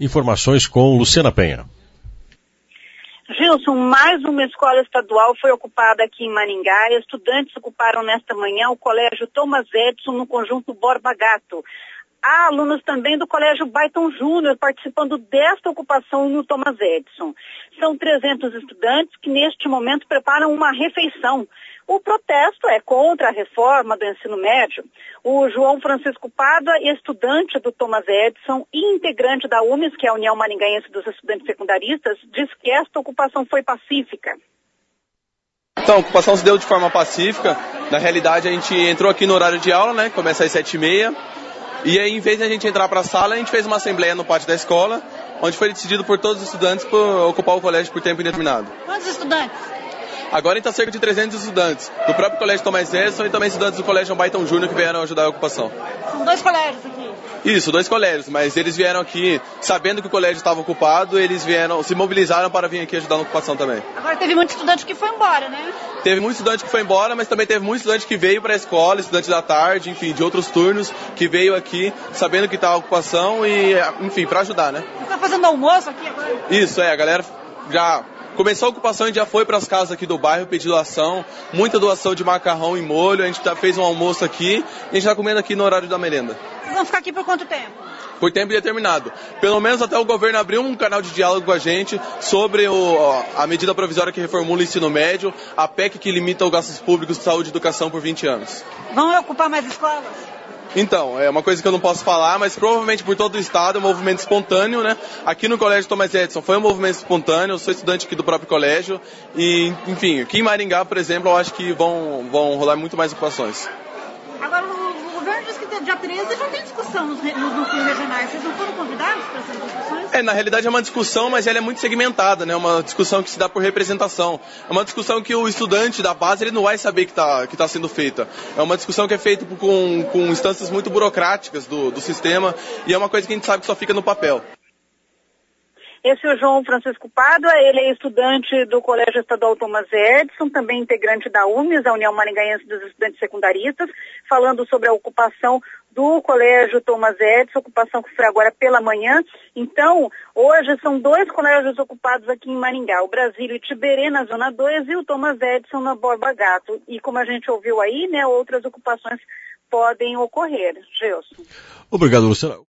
Informações com Luciana Penha. Gilson, mais uma escola estadual foi ocupada aqui em Maringá. Estudantes ocuparam nesta manhã o Colégio Thomas Edison no conjunto Borba Gato. Há alunos também do Colégio Byton Júnior participando desta ocupação no Thomas Edison. São 300 estudantes que neste momento preparam uma refeição. O protesto é contra a reforma do ensino médio. O João Francisco Pádua, estudante do Thomas Edison e integrante da UMES, que é a União Maringaense dos Estudantes Secundaristas, diz que esta ocupação foi pacífica. Então, a ocupação se deu de forma pacífica. Na realidade, a gente entrou aqui no horário de aula, né? Começa às 7h30. E aí, em vez de a gente entrar para a sala, a gente fez uma assembleia no pátio da escola, onde foi decidido por todos os estudantes por ocupar o colégio por tempo indeterminado. Quantos estudantes? Agora está cerca de 300 estudantes, do próprio Colégio Thomas Edison e também estudantes do Colégio Byton Júnior que vieram ajudar a ocupação. São 2 colégios aqui. Isso, 2 colégios, mas eles vieram aqui sabendo que o colégio estava ocupado, eles vieram, se mobilizaram para vir aqui ajudar na ocupação também. Agora teve muito estudante que foi embora, né? Teve muito estudante que foi embora, mas também teve muito estudante que veio para a escola, estudante da tarde, enfim, de outros turnos, que veio aqui sabendo que estava a ocupação e, enfim, para ajudar, né? Você está fazendo almoço aqui agora? Isso, a galera já começou a ocupação e já foi para as casas aqui do bairro pedir doação, muita doação de macarrão e molho, a gente já fez um almoço aqui e a gente está comendo aqui no horário da merenda. Vocês vão ficar aqui por quanto tempo? Por tempo indeterminado. Pelo menos até o governo abrir um canal de diálogo com a gente sobre a medida provisória que reformula o ensino médio, a PEC que limita os gastos públicos de saúde e educação por 20 anos. Vão ocupar mais escolas? Então, é uma coisa que eu não posso falar, mas provavelmente por todo o estado é um movimento espontâneo, né? Aqui no Colégio Thomas Edison foi um movimento espontâneo, eu sou estudante aqui do próprio colégio e, enfim, aqui em Maringá, por exemplo, eu acho que vão rolar muito mais ocupações. Agora, o governo diz que dia 13 já tem discussão nos núcleos regionais. Vocês não foram convidados para essas discussões? Na realidade é uma discussão, mas ela é muito segmentada, né? Uma discussão que se dá por representação. É uma discussão que o estudante da base ele não vai saber que tá sendo feita. É uma discussão que é feita com instâncias muito burocráticas do sistema e é uma coisa que a gente sabe que só fica no papel. Esse é o João Francisco Pádua, ele é estudante do Colégio Estadual Thomas Edison, também integrante da UMES, a União Maringaense dos Estudantes Secundaristas, falando sobre a ocupação do Colégio Thomas Edison, ocupação que foi agora pela manhã. Então, hoje são 2 colégios ocupados aqui em Maringá, o Brasílio Itiberê na Zona 2 e o Thomas Edison na Borba Gato. E como a gente ouviu aí, né, outras ocupações podem ocorrer. Gilson. Obrigado, Luciana.